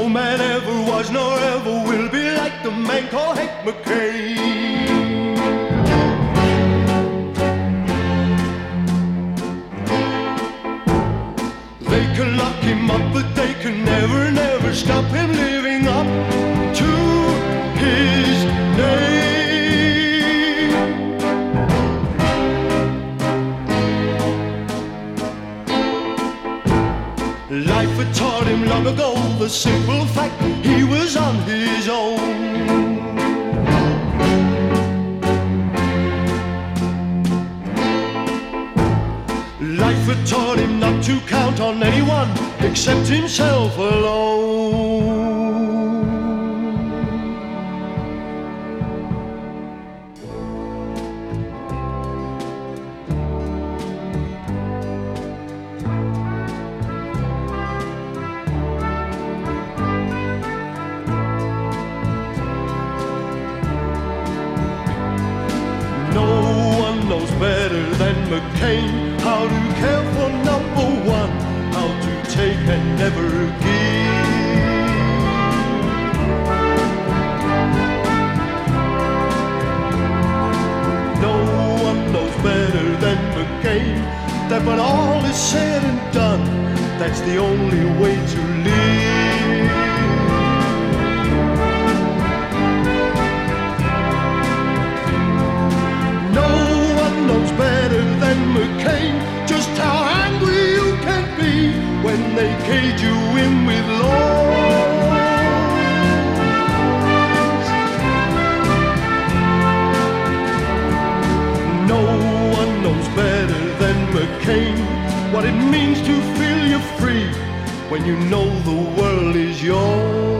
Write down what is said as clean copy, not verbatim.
No man ever was nor ever will be like the man called Hank McCain. They can lock him up, but they can never, never stop him living up to his name. Life had taught him long ago the simple fact he was on his own. Life had taught him not to count on anyone except himself alone. No one knows better than McCain how to care for number one, how to take and never give. No one knows better than McCain that when all is said and done, that's the only way to live. No one knows better than McCain just how angry you can be when they cage you in with laws. No one knows better than McCain what it means to feel you're free when you know the world is yours.